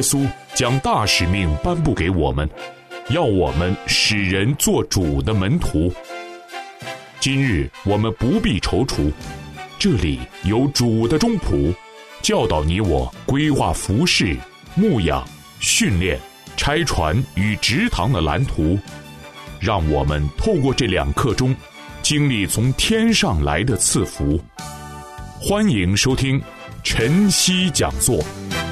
稣将大使命颁布给我们，要我们使人做主的门徒。今日我们不必踌躇，这里有主的中仆，教导你我规划服事、牧养、训练、拆船与植堂的蓝图，让我们透过这2课中经历从天上来的赐福。欢迎收听晨曦讲座。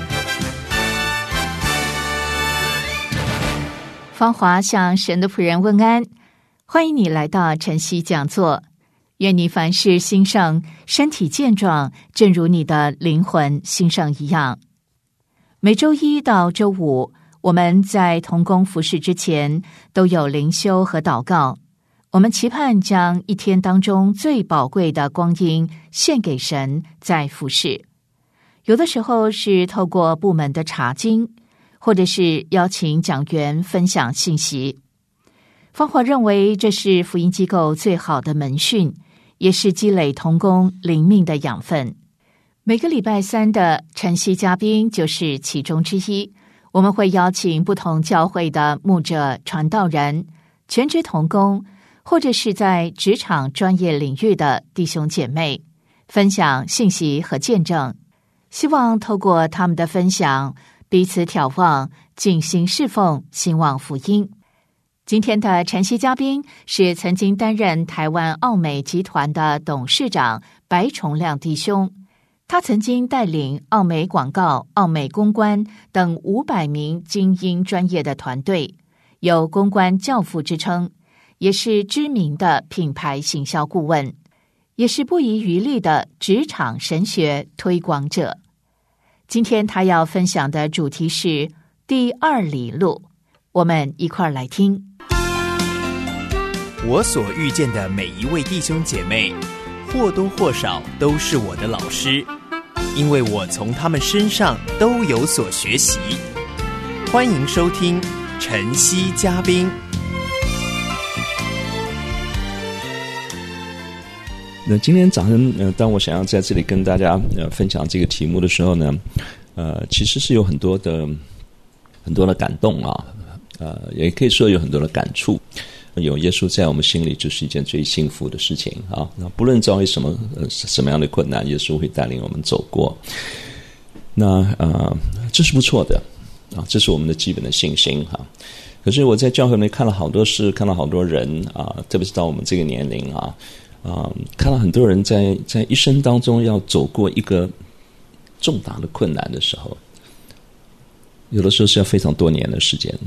芳华向神的仆人问安，欢迎你来到晨曦讲座。愿你凡事兴盛，身体健壮，正如你的灵魂兴盛一样。每周一到周五，我们在同工服事之前都有灵修和祷告，我们期盼将一天当中最宝贵的光阴献给神，在服事。有的时候是透过部门的查经，或者是邀请讲员分享信息。芳华认为这是福音机构最好的门训，也是积累同工灵命的养分。每个礼拜三的晨曦嘉宾就是其中之一，我们会邀请不同教会的牧者、传道人、全职同工，或者是在职场专业领域的弟兄姐妹，分享信息和见证，希望透过他们的分享，彼此眺望，尽心侍奉，兴旺福音。今天的晨曦嘉宾是曾经担任台湾奥美集团的董事长白崇亮弟兄，他曾经带领奥美广告、奥美公关等500名精英专业的团队，有公关教父之称，也是知名的品牌行销顾问，也是不遗余力的职场神学推广者。今天他要分享的主题是第2里路，我们一块儿来听。 我所遇见的每一位弟兄姐妹，或多或少都是我的老师，因为我从他们身上都有所学习。欢迎收听晨曦嘉宾。 那今天早上当我想要在这里跟大家分享这个题目的时候呢，其实是有很多的感动啊，也可以说有很多的感触。有耶稣在我们心里，就是一件最幸福的事情啊！那不论遭遇什么样的困难，耶稣会带领我们走过。那这是不错的啊，这是我们的基本的信心哈。可是我在教会里看了好多事，看了好多人啊，特别是到我们这个年龄啊，看了很多人在一生当中要走过一个重大的困难的时候，有的时候是要非常多年的时间。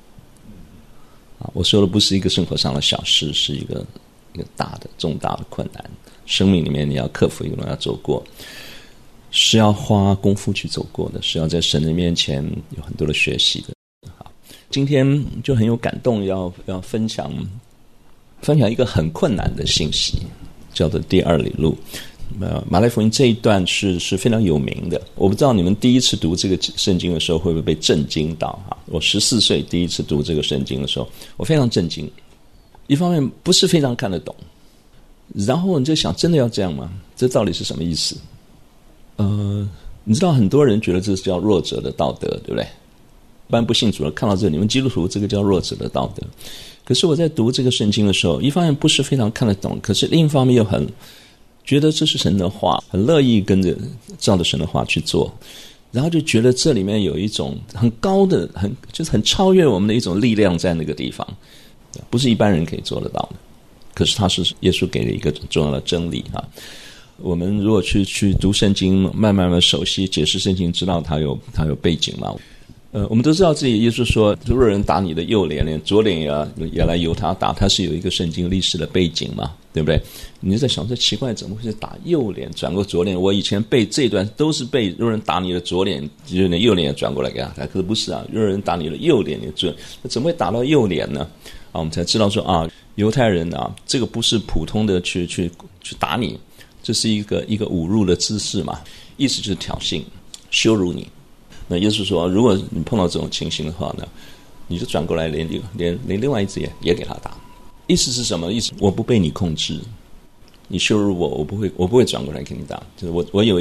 我说的不是一个生活上的小事，是一个重大的困难，生命里面你要克服一个要走过，是要花功夫去走过的，是要在神的面前有很多的学习的。好，今天就很有感动，要分享一个很困难的信息，叫做第2里路。马太福音这一段是非常有名的，我不知道你们第一次读这个圣经的时候会不会被震惊到啊？我14岁第一次读这个圣经的时候，我非常震惊。一方面不是非常看得懂，然后你就想，真的要这样吗？这到底是什么意思？你知道很多人觉得这是叫弱者的道德，对不对？一般不信主的看到这，你们基督徒这个叫弱者的道德。可是我在读这个圣经的时候，一方面不是非常看得懂，可是另一方面又很觉得这是神的话，很乐意跟着照着神的话去做，然后就觉得这里面有一种很高的就是很超越我们的一种力量在那个地方，不是一般人可以做得到的。可是它是耶稣给了一个重要的真理啊！我们如果去读圣经，慢慢的熟悉解释圣经，知道它有背景嘛。我们都知道自己耶稣说，如果人打你的右脸，连左脸也来由他打，他是有一个圣经历史的背景嘛，对不对？你就在想，这奇怪，怎么会是打右脸转过左脸？我以前背这一段都是背，如果人打你的左脸，就是你右脸也转过来给他打，可是不是啊，如果人打你的右脸，那怎么会打到右脸呢？啊，我们才知道说啊，犹太人啊，这个不是普通的去打你，这是一个侮辱的姿势嘛，意思就是挑衅、羞辱你。那耶稣说，如果你碰到这种情形的话呢，你就转过来连另外一只也给他打。意思是什么意思？我不被你控制，你羞辱我，我不会转过来给你打。就是我有一个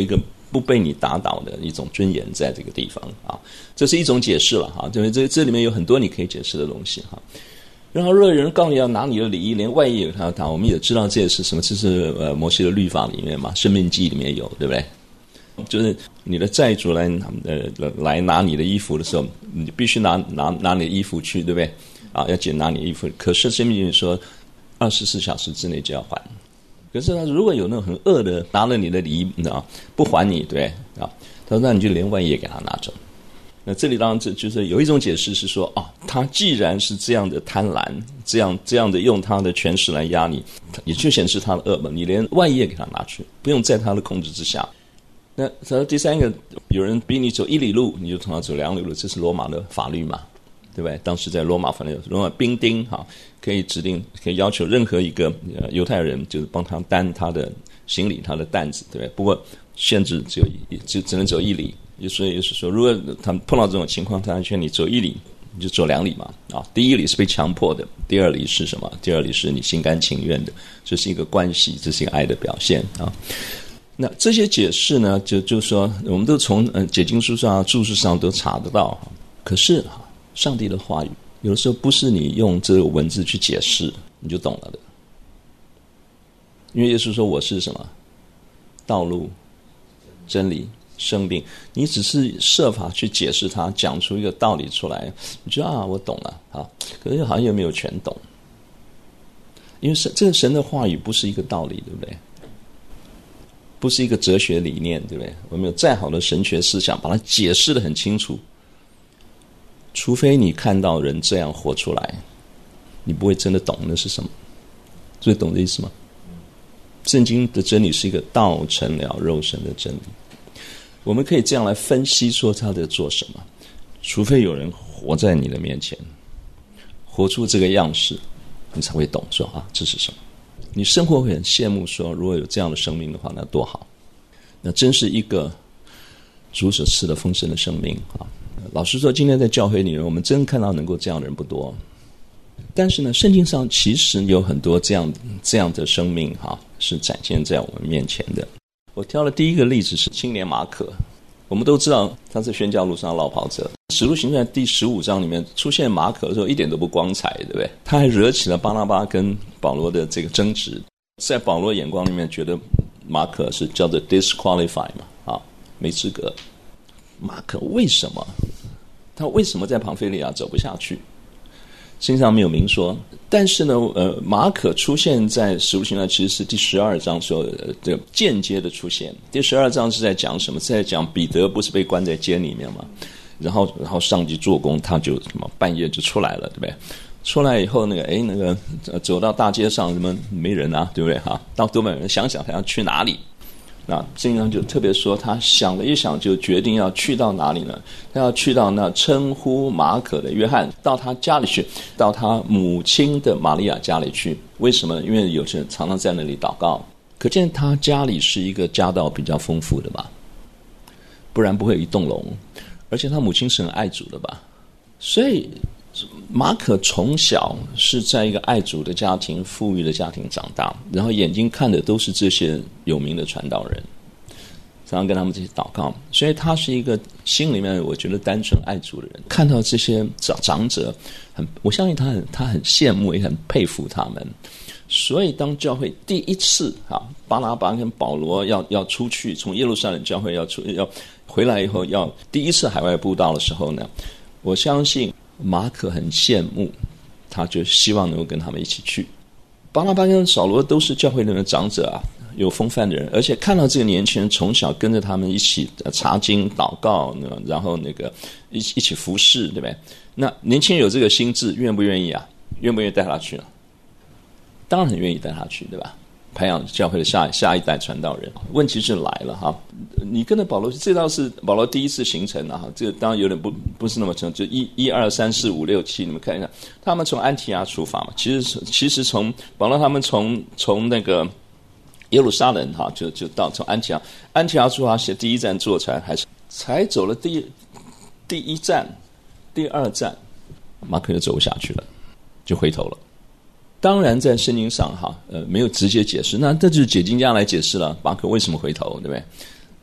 不被你打倒的一种尊严在这个地方啊，这是一种解释了哈。这里面有很多你可以解释的东西哈。然后，如果有人告诉你要拿你的礼衣，连外衣也要拿，我们也知道这也是什么？这是摩西的律法里面嘛，《申命记》里面有，对不对？就是你的债主来拿你的衣服的时候，你必须拿你的衣服去，对不对？啊，要捡拿你的衣服。可是《申命记》说，24小时之内就要还。可是他如果有那种很恶的拿了你的礼衣啊，不还你，对啊，他说那你就连外衣也给他拿走。那这里当然就是有一种解释是说，他既然是这样的贪婪，这样的用他的权势来压你，也就显示他的恶嘛，你连外衣也给他拿去，不用在他的控制之下。那第三个，有人逼你走1里路，你就同样走2里路，这是罗马的法律嘛，对不对？当时在罗马法律，罗马兵丁可以指定，可以要求任何一个犹太人，就是帮他担他的行李、他的担子，对不对？不过限制只能走1里。所以就是说，如果他们碰到这种情况，他劝你走1里，你就走2里嘛。第1里是被强迫的，第2里是什么？第2里是你心甘情愿的，这是一个关系，这是一个爱的表现啊。那这些解释呢，就是说，我们都从解经书上、注释上都查得到。可是上帝的话语，有的时候不是你用这个文字去解释你就懂了的。因为耶稣说我是什么？道路、真理、生命，你只是设法去解释它，讲出一个道理出来，你觉得我懂了啊，可是好像又没有全懂，因为这个神的话语不是一个道理，对不对？不是一个哲学理念，对不对？我们有再好的神学思想，把它解释得很清楚，除非你看到人这样活出来，你不会真的懂那是什么。所以懂这意思吗？圣经的真理是一个道成了肉身的真理。我们可以这样来分析说他在做什么，除非有人活在你的面前，活出这个样式，你才会懂说这是什么。你生活会很羡慕说，如果有这样的生命的话，那多好，那真是一个主所赐的丰盛的生命啊！老实说，今天在教会里面，我们真看到能够这样的人不多。但是呢，圣经上其实有很多这样的生命是展现在我们面前的。我挑的第一个例子是青年马可。我们都知道他是宣教路上的落跑者。使徒行传第15章里面出现马可的时候，一点都不光彩，对不对？他还惹起了巴拿巴跟保罗的这个争执。在保罗眼光里面，觉得马可是叫做 disqualify 嘛，没资格。马可为什么？他为什么在庞菲利亚走不下去？圣经上没有明说，但是呢，马可出现在使徒行传其实是第12章所的间接的出现。第12章是在讲什么？是在讲彼得不是被关在监里面吗？然后上帝做工，他就半夜就出来了，对不对？出来以后走到大街上，什么没人啊，对不对到多半人想他要去哪里？那圣经上就特别说，他想了一想，就决定要去到哪里呢？他要去到那称呼马可的约翰，到他家里去，到他母亲的玛利亚家里去。为什么？因为有些人常常在那里祷告，可见他家里是一个家道比较丰富的吧，不然不会有一栋楼。而且他母亲是很爱主的吧，所以马可从小是在一个爱主的家庭、富裕的家庭长大，然后眼睛看的都是这些有名的传道人，常常跟他们这些祷告，所以他是一个心里面我觉得单纯爱主的人。看到这些长者，我相信他很羡慕，也很佩服他们。所以当教会第一次巴拿巴跟保罗要出去，从耶路撒冷教会要回来以后，要第一次海外布道的时候呢，我相信马可很羡慕，他就希望能够跟他们一起去。巴拿巴跟扫罗都是教会里面的长者有风范的人，而且看到这个年轻人从小跟着他们一起查经祷告，然后一起服侍，对不对？那年轻人有这个心智，愿不愿意愿不愿意带他去呢？当然很愿意带他去，对吧？培养教会的下一代传道人。问题是来了你跟着保罗，这倒是保罗第一次行程这个当然有点不是那么长，就1、2、3、4、5、6、7，你们看一下，他们从安提阿出发嘛，其实从保罗他们从那个耶路撒冷就到从安提阿出发，写第一站坐船，还是才走了第一站、第二站，马可就走不下去了，就回头了。当然在圣经上没有直接解释，那这就是解经家来解释了马可为什么回头，对不对？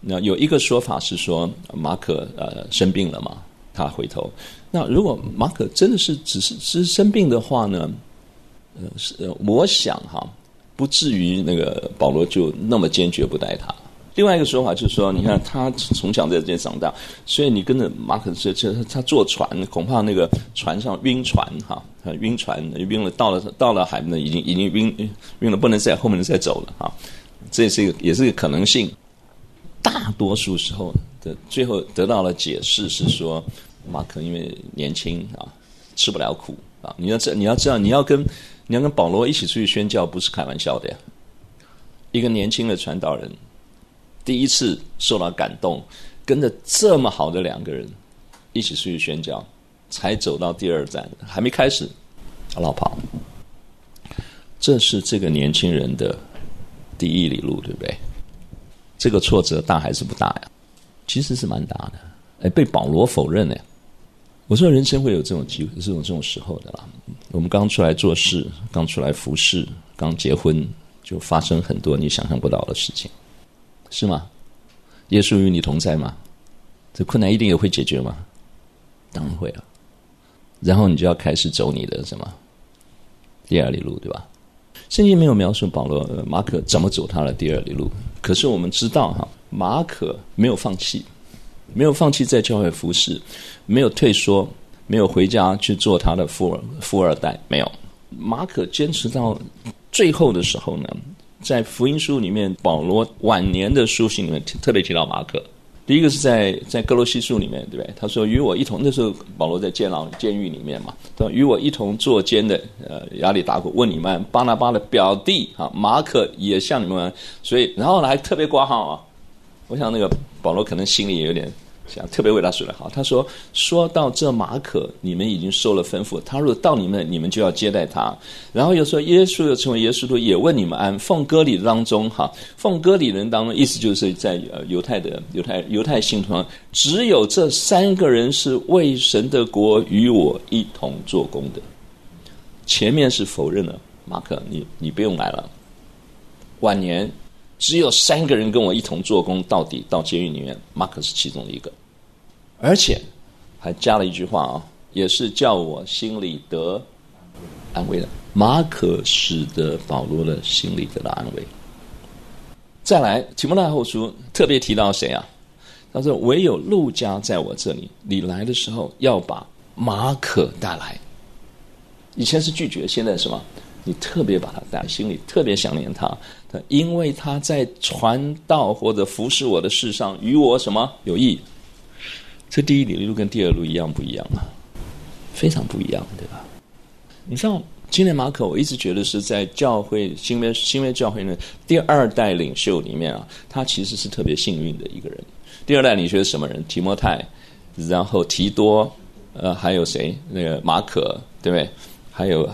那有一个说法是说马可生病了嘛，他回头。那如果马可真的是只是生病的话呢，我想不至于那个保罗就那么坚决不带他。另外一个说法就是说，你看他从小在这边长大，所以你跟着马可他坐船，恐怕那个船上晕船晕船晕了，到了海呢，已经晕了，不能在后面再走了这也是一个可能性。大多数时候的最后得到了解释是说，马可因为年轻吃不了苦你要知道，你要跟保罗一起出去宣教，不是开玩笑的呀。一个年轻的传道人，第一次受到感动，跟着这么好的2个人一起出去宣教，才走到第2站，还没开始落跑。这是这个年轻人的第1里路，对不对？这个挫折大还是不大呀？其实是蛮大的。被保罗否认呢。我说人生会有这种机会，这种时候的啦。我们刚出来做事，刚出来服侍，刚结婚，就发生很多你想象不到的事情，是吗？耶稣与你同在吗？这困难一定也会解决吗？当然会了。然后你就要开始走你的什么第2里路，对吧？圣经没有描述马可怎么走他的第2里路，可是我们知道马可没有放弃，在教会服侍，没有退缩，没有回家去做他的富二代，没有。马可坚持到最后的时候呢，在福音书里面，保罗晚年的书信里面特别提到马可。第一个是在哥罗西书里面，对不对？他说与我一同，那时候保罗在监狱里面嘛，他说与我一同坐监的亚里达古问你们，巴拿巴的表弟马可也向你们，所以然后呢还特别挂号我想那个保罗可能心里也有点想特别为他说的好。他说到这马可，你们已经受了吩咐，他如果到你们就要接待他。然后又说耶稣又成为耶稣都也问你们安。奉割礼当中奉割礼人当中，意思就是在犹太信徒上，只有这3个人是为神的国与我一同做工的。前面是否认了马可，你不用来了。晚年只有3个人跟我一同做工到底，到监狱里面，马可是其中的一个，而且还加了一句话也是叫我心里得安慰的。马可使得保罗的心里得到安慰。再来，提摩太后书特别提到谁他说唯有路加在我这里，你来的时候要把马可带来。以前是拒绝，现在是什么？你特别把他带来，心里特别想念他，因为他在传道或者服侍我的事上与我什么有益。这第1里路跟第2路一样不一样非常不一样，对吧？你知道今年马可，我一直觉得是在教会新约教会呢第2代领袖里面他其实是特别幸运的一个人。第2代领袖是什么人？提摩太，然后提多，还有谁？那个马可，对不对？还有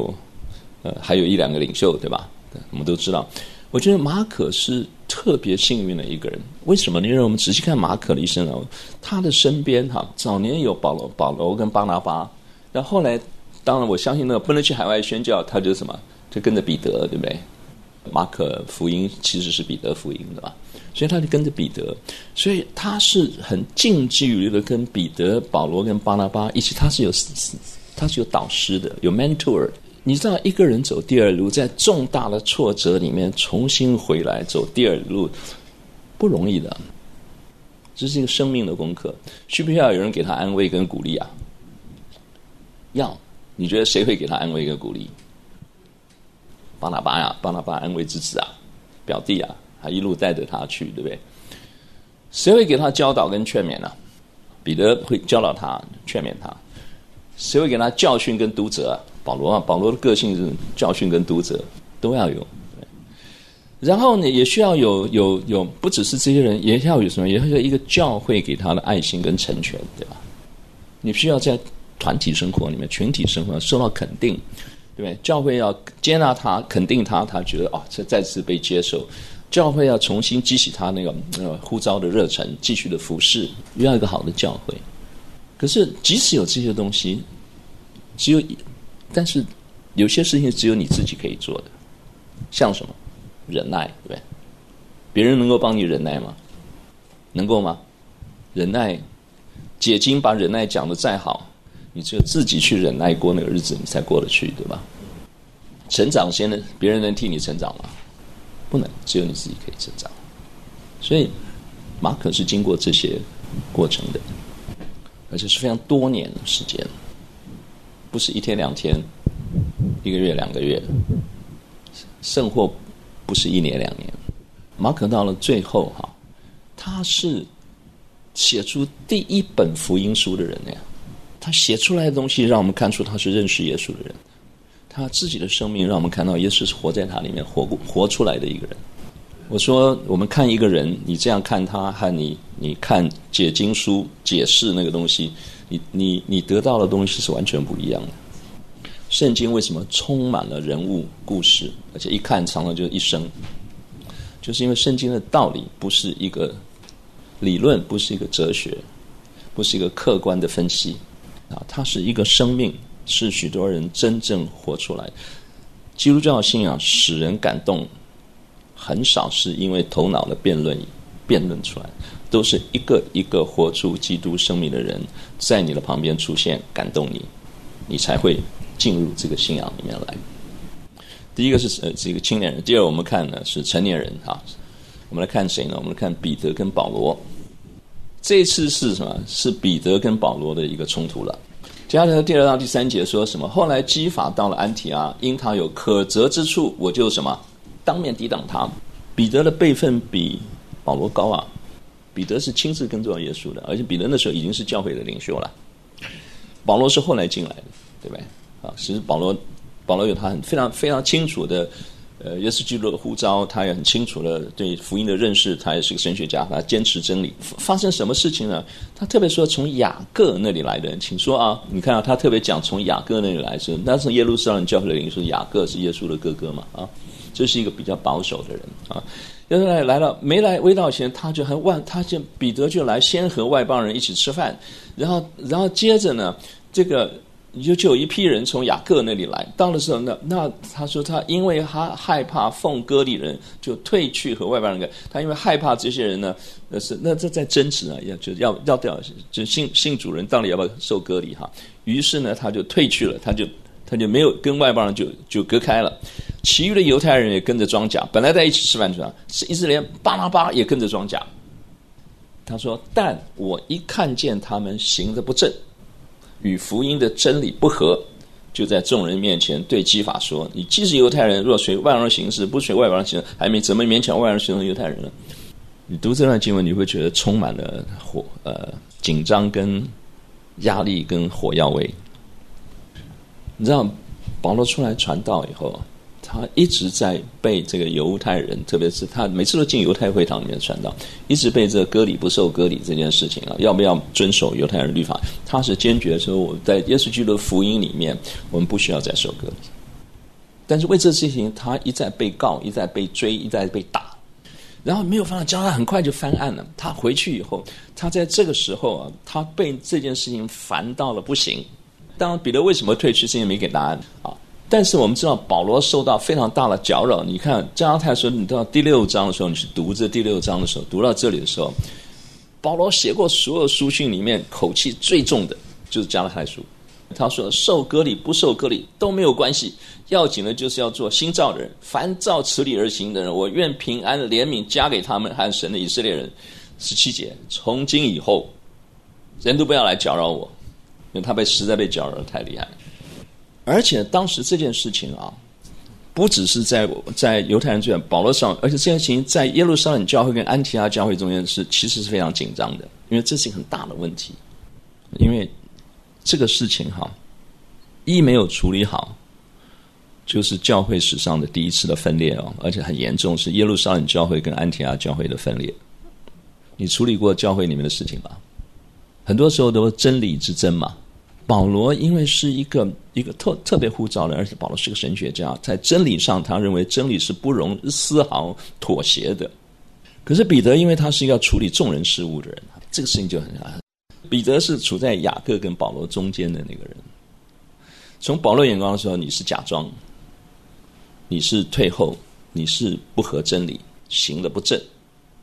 1-2个领袖，对吧？我们都知道。我觉得马可是特别幸运的一个人。为什么呢？因为我们仔细看马可的一生他的身边早年有保罗跟巴拿巴，然后后来当然我相信那个不能去海外宣教，他就什么就跟着彼得，对不对？马可福音其实是彼得福音的吧，所以他就跟着彼得，所以他是很近距离的跟彼得、保罗跟巴拿巴一起，他是有导师的，有 mentor。你知道一个人走第2路，在重大的挫折里面重新回来走第2路不容易的，这是一个生命的功课。需不需要有人给他安慰跟鼓励要。你觉得谁会给他安慰跟鼓励？巴拿巴安慰之子表弟还一路带着他去，对不对？谁会给他教导跟劝勉彼得会教导他，劝勉他。谁会给他教训跟督责保罗的个性是教训跟督责都要有。然后呢，也需要有不只是这些人，也要有什么？也要有一个教会给他的爱心跟成全，对吧？你需要在团体生活里面、群体生活受到肯定，对不对？教会要接纳他、肯定他，他觉得这再次被接受。教会要重新激起他那个呼召的热忱，继续的服侍，要一个好的教会。可是即使有这些东西，但是有些事情只有你自己可以做的，像什么忍耐，对不对？别人能够帮你忍耐吗？ 能够吗？忍耐，解经把忍耐讲得再好，你只有自己去忍耐过那个日子，你才过得去，对吧？成长先能别人能替你成长吗？不能，只有你自己可以成长。所以马可是经过这些过程的，而且是非常多年的时间，不是一天两天，一个月两个月，甚或不是一年两年。马可到了最后他是写出第一本福音书的人呀。他写出来的东西让我们看出他是认识耶稣的人，他自己的生命让我们看到耶稣是活在他里面活出来的一个人。我说我们看一个人，你这样看他和你看解经书解释那个东西，你得到的东西是完全不一样的。圣经为什么充满了人物故事，而且一看常常就是一生，就是因为圣经的道理不是一个理论，不是一个哲学，不是一个客观的分析它是一个生命，是许多人真正活出来。基督教信仰使人感动，很少是因为头脑的辩论出来，都是一个一个活出基督生命的人在你的旁边出现，感动你，你才会进入这个信仰里面来。第一个是这个青年人，第二我们看呢是成年人我们来看谁呢？我们来看彼得跟保罗。这一次是什么？是彼得跟保罗的一个冲突了。加拉太第2章第3节说什么？后来基法到了安提阿，因他有可责之处，我就什么当面抵挡他。彼得的辈分比保罗高啊，彼得是亲自跟着耶稣的，而且彼得那时候已经是教会的领袖了。保罗是后来进来的，对不对？其实保罗有他非常非常清楚的耶稣基督的呼召，他也很清楚的对福音的认识，他也是个神学家，他坚持真理。发生什么事情呢？他特别说从雅各那里来的人，请说你看他特别讲从雅各那里来是，那是耶路撒冷教会的领袖，雅各是耶稣的哥哥嘛这是一个比较保守的人耶稣来了，没来未到前，他就彼得就来先和外邦人一起吃饭，然后接着呢这个就有一批人从雅各那里来，到的时候呢，那他说他因为他害怕奉割礼人，就退去和外邦人。他因为害怕这些人呢，那这在争执要掉，就信主人到底要不要受割礼于是呢，他就退去了，他就没有跟外邦人就隔开了。其余的犹太人也跟着装甲，本来在一起吃饭是以色列巴拿巴也跟着装甲。他说，但我一看见他们行得不正，与福音的真理不合，就在众人面前对基法说，你既是犹太人，若随外邦人行事，不随外邦人行事，还没怎么勉强外邦人形成犹太人了。你读这段经文，你会觉得充满了紧张跟压力跟火药味。你知道保罗出来传道以后，他一直在被这个犹太人，特别是他每次都进犹太会堂里面传道，一直被这个割礼不受割礼这件事情要不要遵守犹太人律法，他是坚决说我在耶稣基督的福音里面，我们不需要再受割礼。但是为这事情，他一再被告，一再被追，一再被打，然后没有办法教他，很快就翻案了。他回去以后，他在这个时候他被这件事情烦到了不行。当然彼得为什么退去，是因为没给答案但是我们知道保罗受到非常大的搅扰。你看加拉太书，你到第6章的时候，你去读这第6章的时候，读到这里的时候，保罗写过所有书信里面口气最重的就是加拉太书。他说受割礼不受割礼都没有关系，要紧的就是要做新造的人，凡照此理而行的人，我愿平安的怜悯加给他们和神的以色列人。17节，从今以后人都不要来搅扰我，因为他实在被搅扰得太厉害了。而且当时这件事情不只是在犹太人这边，保罗上，而且这件事情在耶路撒冷教会跟安提阿教会中间其实是非常紧张的，因为这是一个很大的问题。因为这个事情一没有处理好，就是教会史上的第一次的分裂而且很严重，是耶路撒冷教会跟安提阿教会的分裂。你处理过教会里面的事情吗？很多时候都是真理之争嘛。保罗因为是一个特别呼召的，而且保罗是个神学家，在真理上他认为真理是不容丝毫妥协的。可是彼得因为他是一个要处理众人事务的人，这个事情就很彼得是处在雅各跟保罗中间的那个人。从保罗眼光的时候，你是假装，你是退后，你是不合真理，行得不正，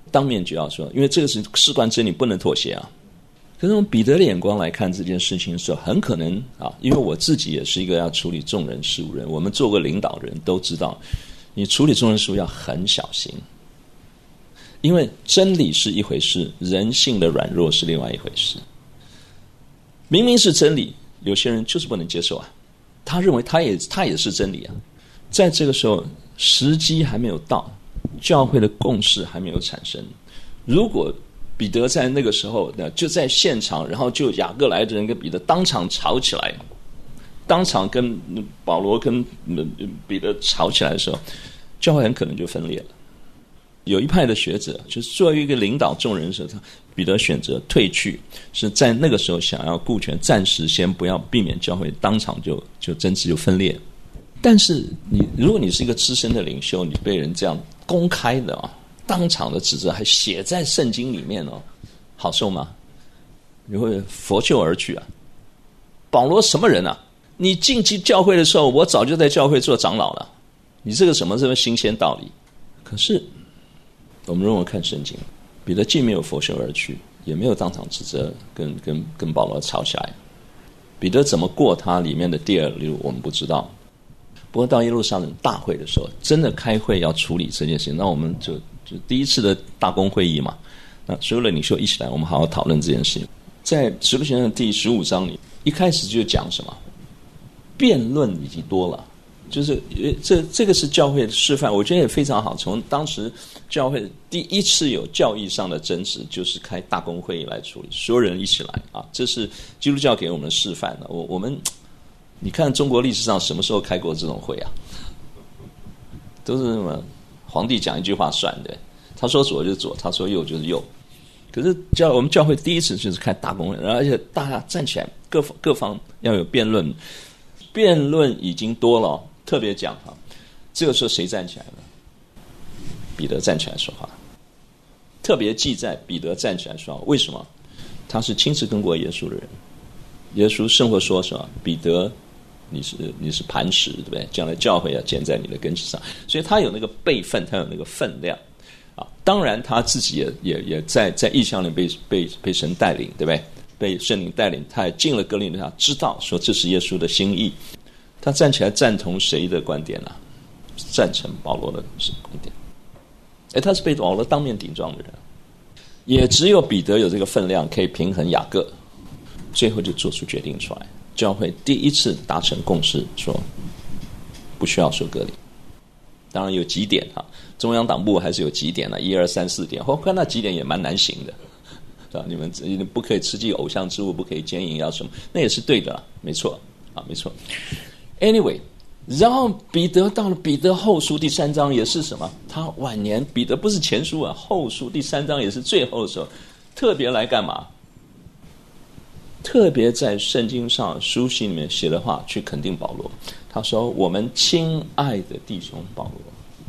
当面就要说，因为这个是事关真理，不能妥协啊。可是从彼得的眼光来看这件事情的时候，很可能啊，因为我自己也是一个要处理众人事务人，我们做过领导人都知道，你处理众人事务要很小心，因为真理是一回事，人性的软弱是另外一回事。明明是真理，有些人就是不能接受啊，他认为他也是真理啊。在这个时候，时机还没有到，教会的共识还没有产生。如果彼得在那个时候就在现场，然后就雅各来的人跟彼得当场吵起来，当场跟保罗跟彼得吵起来的时候，教会很可能就分裂了。有一派的学者就是作为一个领导众人的时候，彼得选择退去，是在那个时候想要顾全，暂时先不要，避免教会当场就争执就分裂。但是如果你是一个资深的领袖，你被人这样公开的当场的指责，还写在圣经里面好受吗？你会拂袖而去啊。保罗什么人啊？你进去教会的时候，我早就在教会做长老了，你这个什么新鲜道理？可是我们如果看圣经，彼得既没有拂袖而去，也没有当场指责跟保罗吵起来。彼得怎么过他里面的第二里路我们不知道。不过到耶路撒冷大会的时候，真的开会要处理这件事情，那我们就第一次的大公会议嘛，那所有的领袖一起来，我们好好讨论这件事情。在使徒行传第15章里，一开始就讲什么？辩论已经多了，就是这个是教会的示范，我觉得也非常好。从当时教会第一次有教义上的争执，就是开大公会议来处理，所有人一起来啊，这是基督教给我们的示范的。我们你看中国历史上什么时候开过这种会啊？都是什么皇帝讲一句话算的，他说左就是左，他说右就是右。可是我们教会第一次就是开大公会，而且大家站起来，各方要有辩论，辩论已经多了。特别讲这个时候谁站起来了？彼得站起来说话，特别记载彼得站起来说话。为什么？他是亲自跟过耶稣的人，耶稣生活说什么？彼得，你是磐石，对不对？将来教会要建在你的根基上，所以他有那个辈分，他有那个分量啊。当然他自己也在异象里被神带领，对不对？被圣灵带领，他也进了哥林多，他知道说这是耶稣的心意。他站起来赞同谁的观点啊？赞成保罗的观点。他是被保罗当面顶撞的人，也只有彼得有这个分量可以平衡雅各，最后就做出决定出来。教会第一次达成共识，说不需要说割礼。当然有几点中央党部还是有几点1、2、3、4点，我看那几点也蛮难行的，是吧？你们不可以吃祭偶像之物，不可以奸淫，要什么？那也是对的，没错没错。Anyway， 然后彼得到了彼得后书第3章也是什么？他晚年彼得不是前书啊，后书第3章也是最后的时候，特别来干嘛？特别在圣经上书信里面写的话去肯定保罗。他说：“我们亲爱的弟兄保罗。”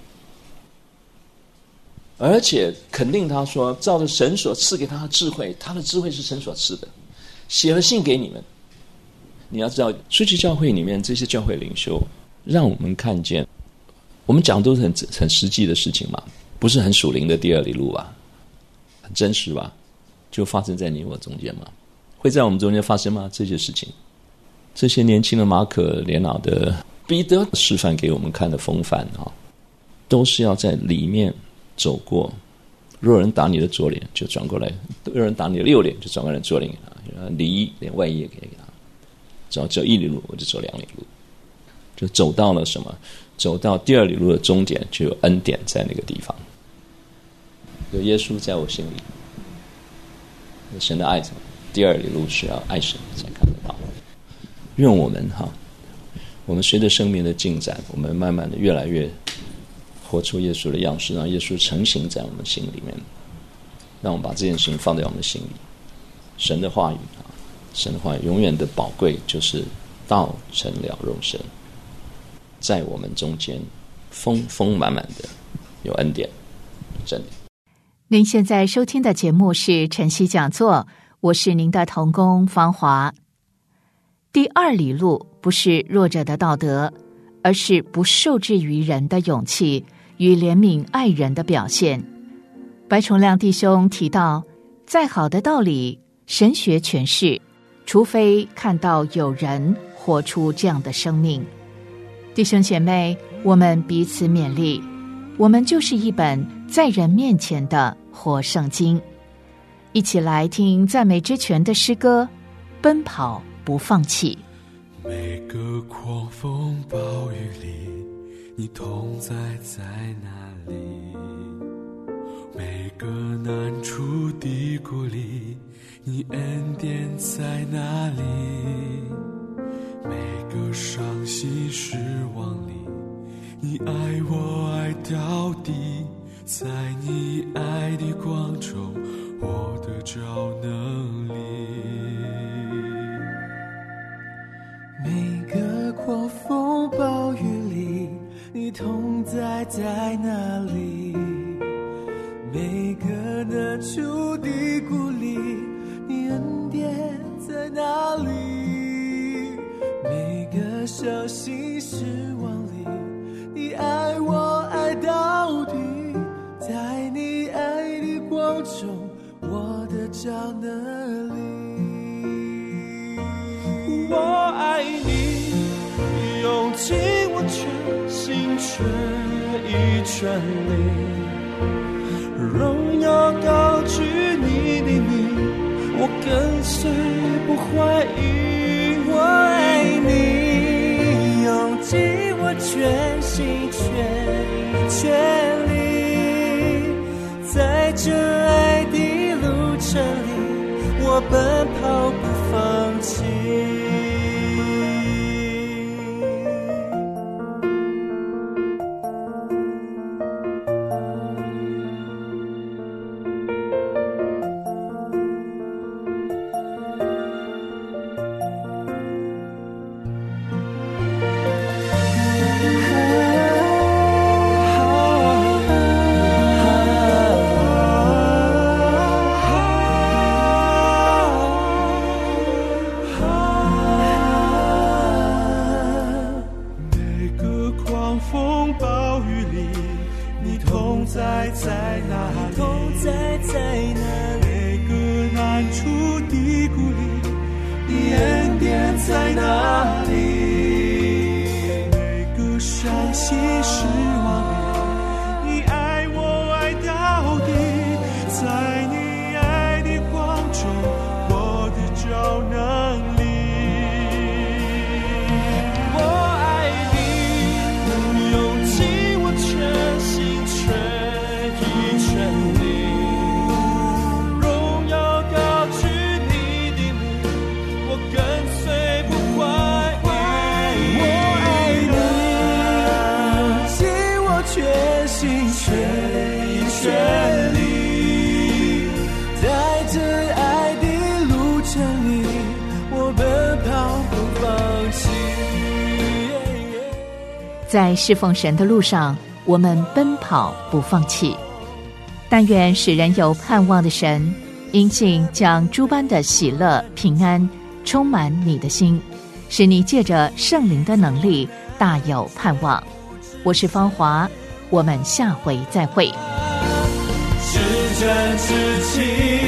而且肯定他说，照着神所赐给他的智慧，他的智慧是神所赐的，写了信给你们。你要知道，初期教会里面这些教会领袖，让我们看见，我们讲的都是很实际的事情嘛，不是很属灵的第二里路吧，很真实吧，就发生在你我中间嘛，会在我们中间发生吗？这些事情，这些年轻的马可莲老的彼得示范给我们看的风范都是要在里面走过。若人打你的左脸，就转过来；若人打你的右脸，就转过来左脸给他。里衣连外衣也给他。只要走1里路，我就走2里路，就走到了什么？走到第2里路的终点，就有恩典在那个地方，有耶稣在我心里，有神的爱。第2里路是要爱神才看得到。愿我们我们随着生命的进展，我们慢慢的越来越活出耶稣的样式，让耶稣成型在我们心里面，让我们把这件事情放在我们心里。神的话语神的话永远的宝贵，就是道成了肉身，在我们中间丰丰满满的有恩典真理。 您现在收听的节目是晨曦讲座，我是您的同工芳华。第2里路不是弱者的道德，而是不受制于人的勇气与怜悯爱人的表现。 白崇亮弟兄提到，再好的道理、神学诠释，除非看到有人活出这样的生命。弟兄姐妹，我们彼此勉励，我们就是一本在人面前的活圣经。一起来听赞美之泉的诗歌，奔跑不放弃。 每个狂风暴雨里，你同在在哪里？每个难处低谷里，你恩典在哪里？每个伤心失望里，你爱我爱到底，在你爱的光中，我得着能力。 每个狂风暴雨里，你同在在哪里？每个难处低谷里，你恩典在哪里？每个伤心失望里，你爱我爱到底，在你爱的光中，我得着能力。 我爱你，用尽我全心全意全力，荣耀高举你的名，我跟随不怀疑。我爱你， 用尽我全心全意全力，在这爱的路程里，我奔跑不放弃。 在侍奉神的路上，我们奔跑不放弃。但愿使人有盼望的神，因信将诸般的喜乐平安充满你的心，使你借着圣灵的能力大有盼望。我是芳华，我们下回再会。 是真是情